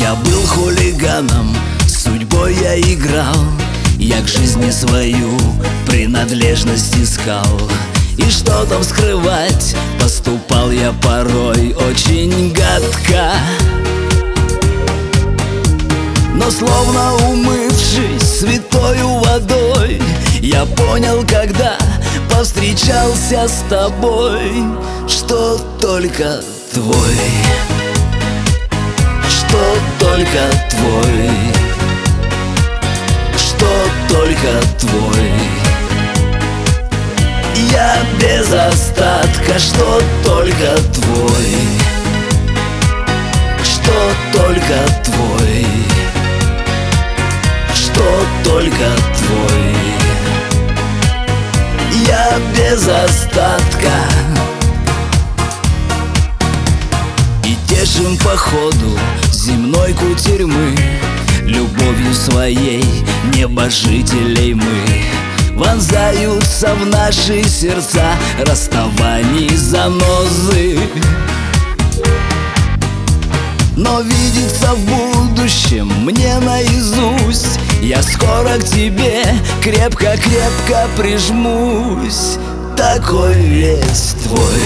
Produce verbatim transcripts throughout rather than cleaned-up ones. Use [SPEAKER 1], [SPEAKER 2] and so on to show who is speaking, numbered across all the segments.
[SPEAKER 1] Я был хулиганом, судьбой я играл, я к жизни свою принадлежность искал. И что там скрывать, поступал я порой очень гадко. Но словно умывшись святою водой, я понял, когда повстречался с тобой, что только твой, что только твой, что только твой. Я без остатка, что только твой, что только твой, что только твой. Я без остатка. И тешим по ходу земной кутерьмы любовью своей небожителей мы. Вонзаются в наши сердца расставаний занозы. Но видится в будущем мне наизусть, я скоро к тебе крепко-крепко прижмусь. Такой весь твой,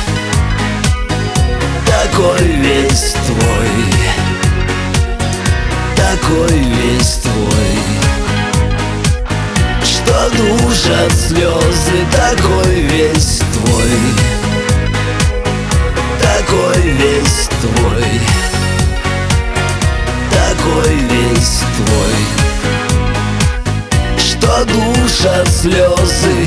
[SPEAKER 1] такой весь твой, такой весь твой, что душат слезы. Такой весь твой, такой весь твой, такой весь твой, что душат слезы.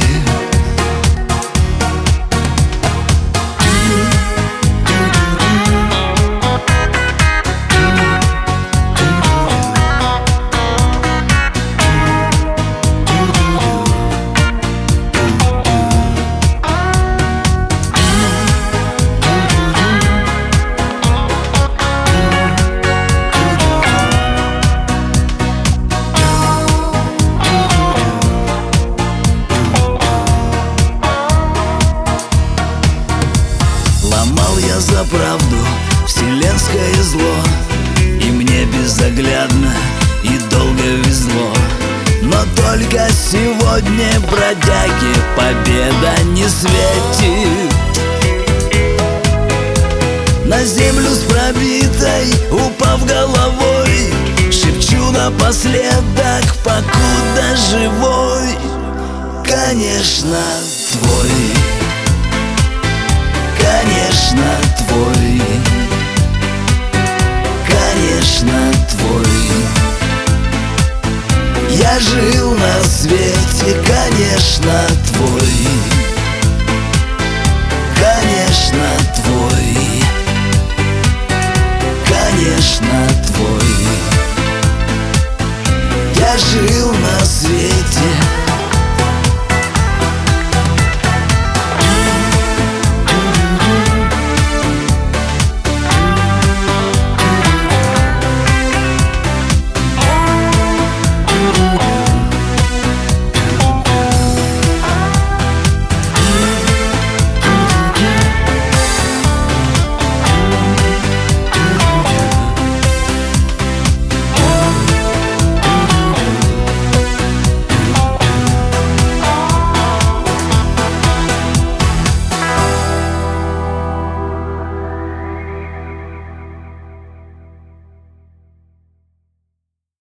[SPEAKER 1] Ломал я за правду вселенское зло, и мне безоглядно и долго везло. Но только сегодня, бродяге, победа не светит. На землю с пробитой, упав головой, шепчу напоследок, покуда живой. Конечно, твой, конечно, твой,